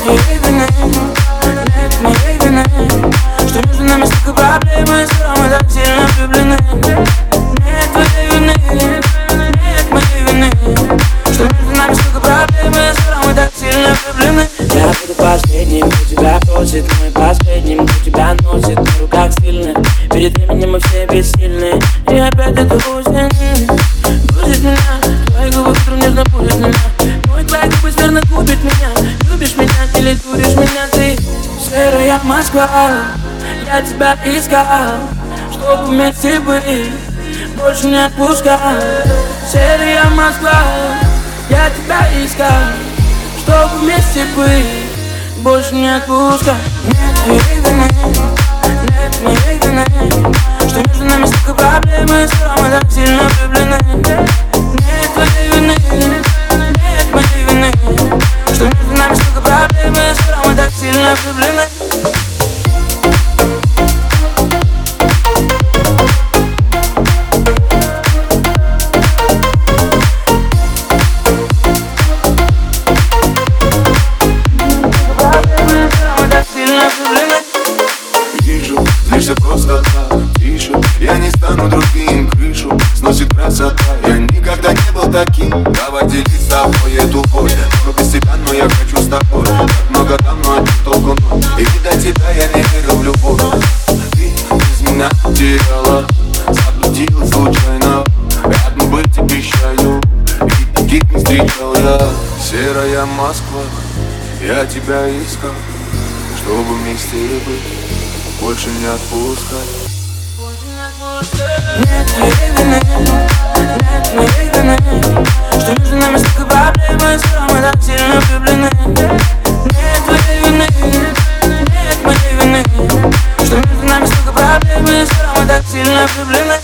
твоей вины, нет моей вины, что между нами столько проблем, и скоро мы так сильно влюблены. Нет твоей вины, нет моей вины, что между нами столько проблем, и скоро мы так сильно влюблены. Я буду последним, кто тебя просит, мой последним, кто тебя носит на руках сильных. Перед временем мы все бессильны, и опять это осень грузит меня. Твои губы утром нежно будут меня. Мой твои губы сверно губит меня. Любишь меня или дуришь меня ты? Серая Москва, я тебя искал, чтобы вместе быть, больше не отпускал. Серая Москва, я тебя искал, чтобы вместе быть, больше не отпускал. Нет твоей вины, нет моей вины, что между нами столько проблем, и скоро мы так сильно влюблены. Нет твоей вины, нет моей вины, что между нами столько проблем, и скоро мы так сильно влюблены. Злишься просто так, тише. Я не стану другим, крышу сносит красота. Я никогда не был таким. Давай делить с тобой эту боль. Но без тебя, но я хочу с тобой. Так много там, но один толку ноль. И до тебя я не верю в любовь. Ты без меня теряла, заблудилась случайно. Рядом быть обещаю, и таких не встречал я. Серая Москва, я тебя искал, чтобы вместе быть, больше не отпускать. Нет твоей вины, нет моей вины, что между нами столько проблем, и скоро мы так сильно влюблены. Нет твоей вины, нет моей вины, что между нами столько проблем, и скоро мы так сильно влюблены.